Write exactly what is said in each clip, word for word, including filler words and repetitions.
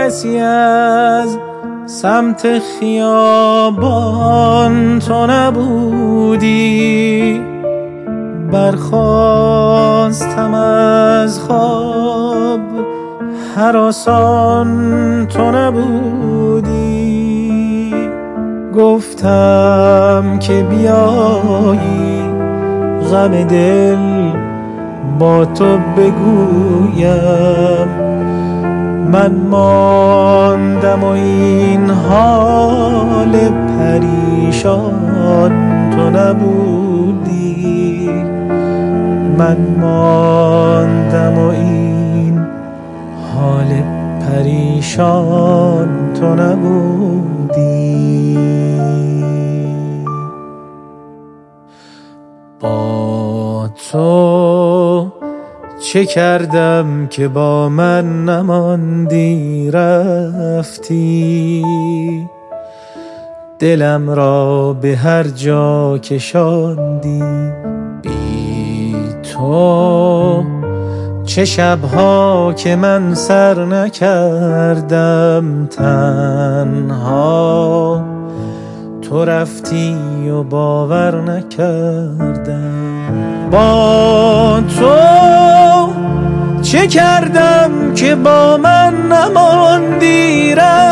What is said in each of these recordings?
کسی از سمت خیابان تو نبودی، برخاستم از خواب هراسان تو نبودی. گفتم که بیایی غم دل با تو بگویم، من ماندم و این حال پریشان تو نبودی. من ماندم و این حال پریشان تو نبودی. با تو چه کردم که با من نماندی رفتی، دلم را به هر جا کشاندی. بی تو چه شبها که من سر نکردم تنها، تو رفتی و باور نکردم. با تو چه کردم که با من نماندی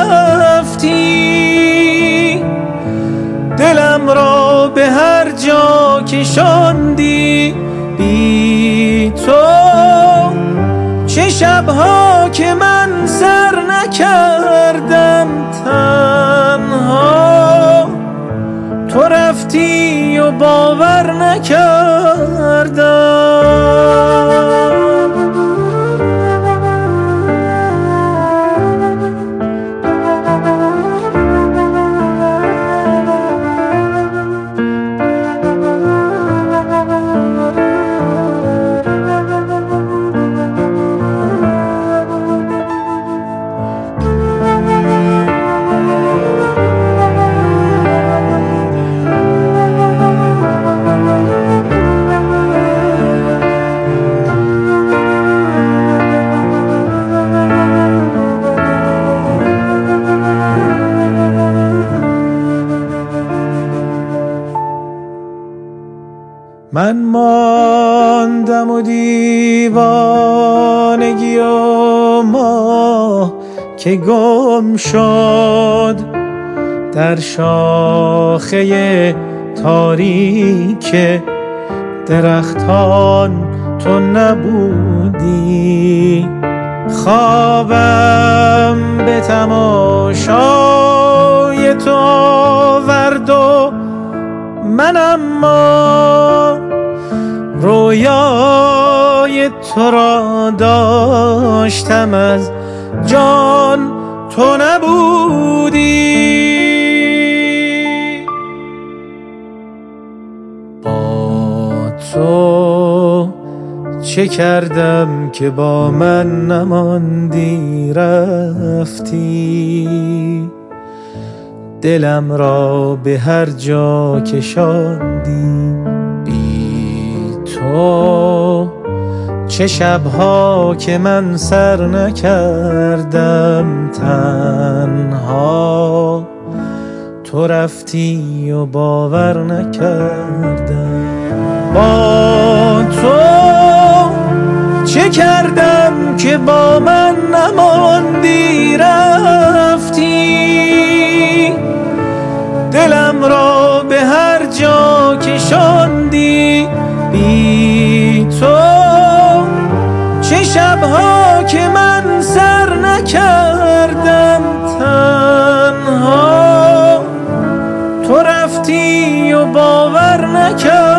رفتی، دلم را به هر جا کشاندی. بی تو چه شبها که من سر نکردم تنها، تو رفتی و باور نکردم. من ماندم و دیوانگی و ما که گم شد در شاخه تاریک درختان تو نبودی. خوابم به تماشای تو آورد و من اما رویای تو را داشتم، از جان تو نبودی. با تو چه کردم که با من نماندی رفتی، دلم را به هر جا کشاندی. بی تو چه شبها که من سر نکردم تنها، تو رفتی و باور نکردم. با تو چه کردم که با من نماندی رفتی، دلم را به هر جا کشاندی. بی تو چه شبها که من سر نکردم تنها، تو رفتی و باور نکردم.